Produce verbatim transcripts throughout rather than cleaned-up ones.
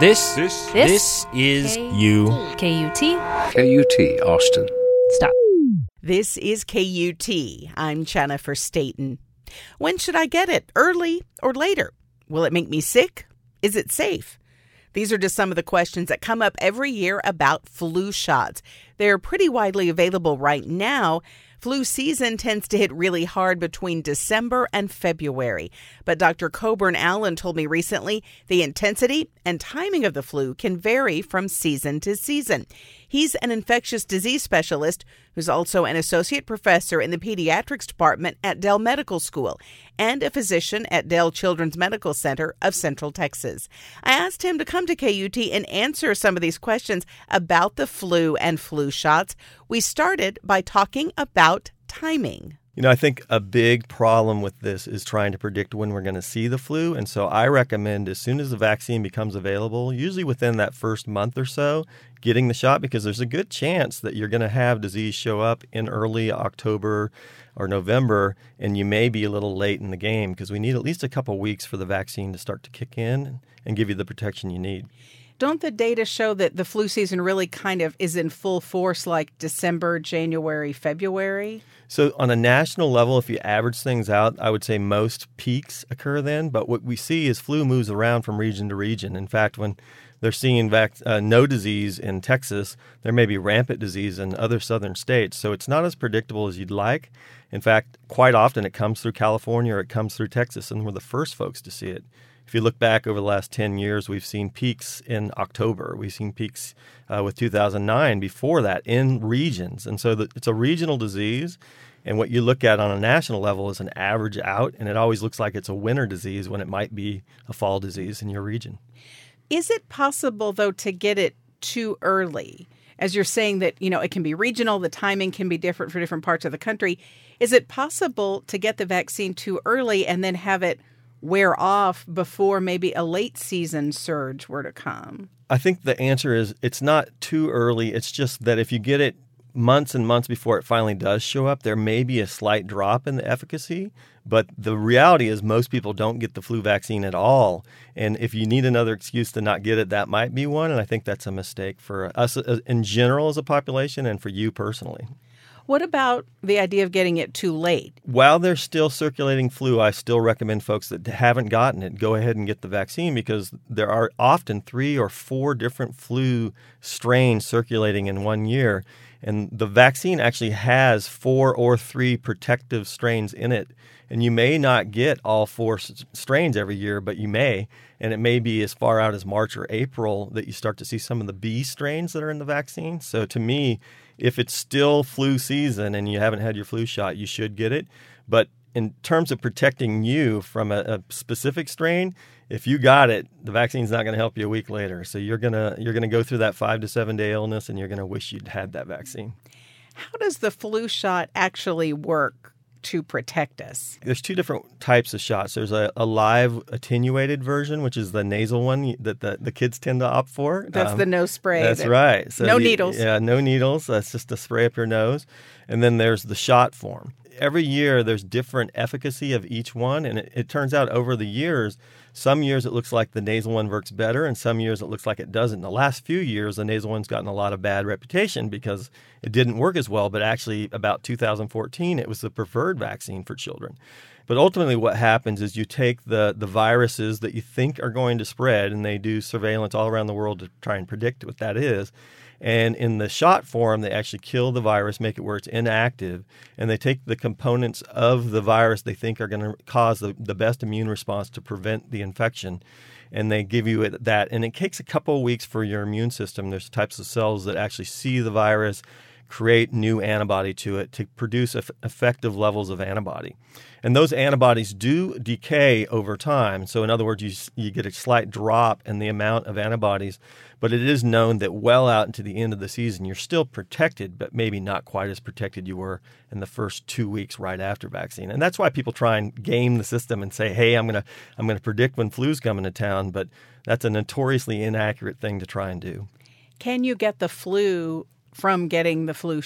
This, This, this, this is K- you. K U T. K U T, Austin. Stop. This is K U T. I'm Jennifer Staten. When should I get it? Early or later? Will it make me sick? Is it safe? These are just some of the questions that come up every year about flu shots. They're pretty widely available right now. Flu season tends to hit really hard between December and February. But Doctor Coburn Allen told me recently the intensity and timing of the flu can vary from season to season. He's an infectious disease specialist who's also an associate professor in the pediatrics department at Dell Medical School and a physician at Dell Children's Medical Center of Central Texas. I asked him to come to K U T and answer some of these questions about the flu and flu shots. We started by talking about timing. You know, I think a big problem with this is trying to predict when we're going to see the flu. And so I recommend as soon as the vaccine becomes available, usually within that first month or so, getting the shot, because there's a good chance that you're going to have disease show up in early October or November, and you may be a little late in the game because we need at least a couple weeks for the vaccine to start to kick in and give you the protection you need. Don't the data show that the flu season really kind of is in full force like December, January, February? So on a national level, if you average things out, I would say most peaks occur then. But what we see is flu moves around from region to region. In fact, when they're seeing vac- uh, no disease in Texas, there may be rampant disease in other southern states. So it's not as predictable as you'd like. In fact, quite often it comes through California or it comes through Texas, and we're the first folks to see it. If you look back over the last ten years, we've seen peaks in October. We've seen peaks uh, with two thousand nine before that in regions. And so the, it's a regional disease. And what you look at on a national level is an average out. And it always looks like it's a winter disease when it might be a fall disease in your region. Is it possible, though, to get it too early? As you're saying that, you know, it can be regional, the timing can be different for different parts of the country. Is it possible to get the vaccine too early and then have it wear off before maybe a late season surge were to come? I think the answer is it's not too early. It's just that if you get it months and months before it finally does show up, there may be a slight drop in the efficacy. But the reality is most people don't get the flu vaccine at all. And if you need another excuse to not get it, that might be one. And I think that's a mistake for us in general as a population and for you personally. What about the idea of getting it too late? While there's still circulating flu, I still recommend folks that haven't gotten it, go ahead and get the vaccine, because there are often three or four different flu strains circulating in one year. And the vaccine actually has four or three protective strains in it. And you may not get all four s- strains every year, but you may. And it may be as far out as March or April that you start to see some of the B strains that are in the vaccine. So to me, if it's still flu season and you haven't had your flu shot, you should get it. But in terms of protecting you from a, a specific strain, if you got it, the vaccine's not going to help you a week later. So you're gonna you're gonna go through that five to seven day illness, and you're gonna wish you'd had that vaccine. How does the flu shot actually work to protect us? There's two different types of shots. There's a, a live attenuated version, which is the nasal one that the, the kids tend to opt for. That's um, the nose spray. That's that, right. So no the, needles. Yeah, no needles. That's just a spray up your nose. And then there's the shot form. Every year there's different efficacy of each one, and it, it turns out over the years, some years it looks like the nasal one works better, and some years it looks like it doesn't. In the last few years, the nasal one's gotten a lot of bad reputation because it didn't work as well, but actually about two thousand fourteen, it was the preferred vaccine for children. But ultimately what happens is you take the, the viruses that you think are going to spread, and they do surveillance all around the world to try and predict what that is. And in the shot form, they actually kill the virus, make it where it's inactive, and they take the components of the virus they think are going to cause the, the best immune response to prevent the infection, and they give you it, that. And it takes a couple of weeks for your immune system. There's types of cells that actually see the virus, create new antibody to it to produce eff- effective levels of antibody. And those antibodies do decay over time. So in other words, you, you get a slight drop in the amount of antibodies, but it is known that well out into the end of the season, you're still protected, but maybe not quite as protected you were in the first two weeks right after vaccine. And that's why people try and game the system and say, hey, I'm going to I'm going to predict when flu's coming to town, but that's a notoriously inaccurate thing to try and do. Can you get the flu from getting the flu shot?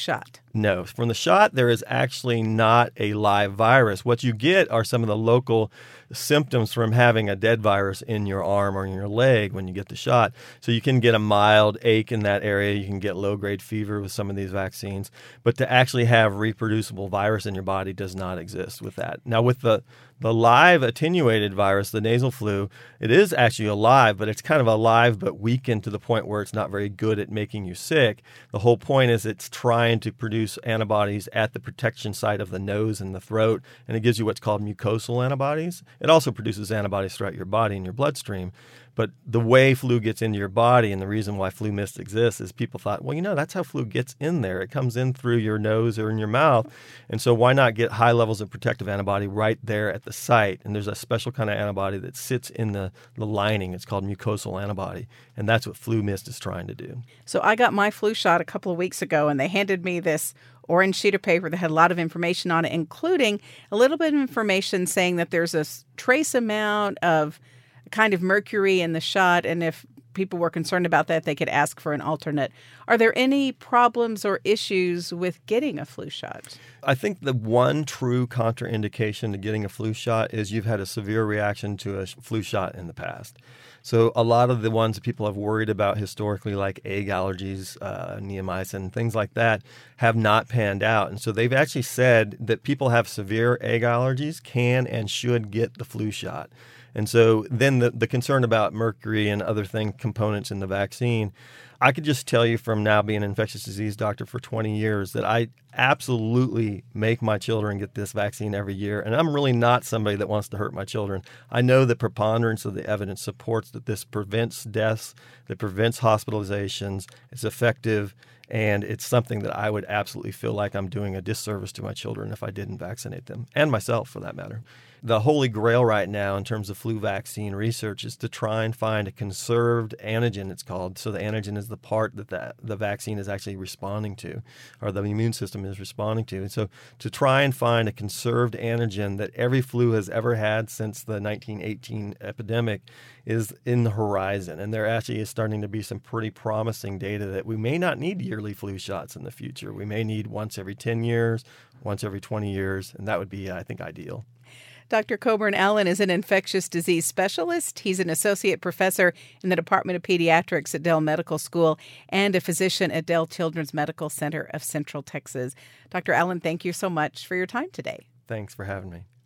No, from the shot, there is actually not a live virus. What you get are some of the local symptoms from having a dead virus in your arm or in your leg when you get the shot. So you can get a mild ache in that area. You can get low-grade fever with some of these vaccines. But to actually have reproducible virus in your body does not exist with that. Now, with the The live attenuated virus, the nasal flu, it is actually alive, but it's kind of alive but weakened to the point where it's not very good at making you sick. The whole point is it's trying to produce antibodies at the protection site of the nose and the throat, and it gives you what's called mucosal antibodies. It also produces antibodies throughout your body and your bloodstream. But the way flu gets into your body and the reason why flu mist exists is people thought, well, you know, that's how flu gets in there. It comes in through your nose or in your mouth. And so why not get high levels of protective antibody right there at the site? And there's a special kind of antibody that sits in the, the lining. It's called mucosal antibody. And that's what flu mist is trying to do. So I got my flu shot a couple of weeks ago, and they handed me this orange sheet of paper that had a lot of information on it, including a little bit of information saying that there's a trace amount of kind of mercury in the shot, and if people were concerned about that, they could ask for an alternate. Are there any problems or issues with getting a flu shot? I think the one true contraindication to getting a flu shot is you've had a severe reaction to a flu shot in the past. So a lot of the ones that people have worried about historically, like egg allergies, uh, neomycin, things like that, have not panned out. And so they've actually said that people have severe egg allergies can and should get the flu shot. And so then the, the concern about mercury and other thing components in the vaccine, I could just tell you from now being an infectious disease doctor for twenty years that I absolutely make my children get this vaccine every year. And I'm really not somebody that wants to hurt my children. I know the preponderance of the evidence supports that this prevents deaths, that prevents hospitalizations, it's effective, and it's something that I would absolutely feel like I'm doing a disservice to my children if I didn't vaccinate them, and myself for that matter. The holy grail right now in terms of flu vaccine research is to try and find a conserved antigen, it's called. So the antigen is the part that the, the vaccine is actually responding to, or the immune system is responding to. And so to try and find a conserved antigen that every flu has ever had since the nineteen eighteen epidemic is in the horizon. And there actually is starting to be some pretty promising data that we may not need yearly flu shots in the future. We may need once every ten years, once every twenty years, and that would be, I think, ideal. Doctor Coburn Allen is an infectious disease specialist. He's an associate professor in the Department of Pediatrics at Dell Medical School and a physician at Dell Children's Medical Center of Central Texas. Doctor Allen, thank you so much for your time today. Thanks for having me.